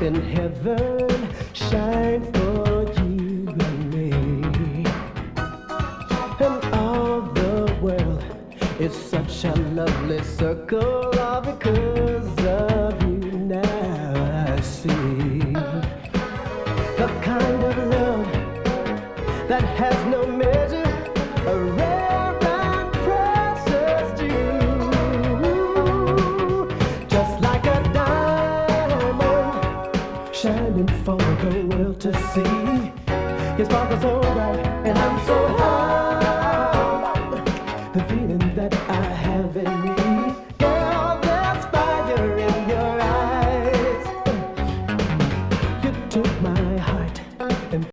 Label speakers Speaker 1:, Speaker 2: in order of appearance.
Speaker 1: in heaven shine for you and me. And all the world is such a lovely circle, all because of you. Now I see the kind of love that has no measure, a rare and precious jewel, just like a diamond shining for the world to see. Your sparkle's so bright and I'm so high, the feeling that I have in me.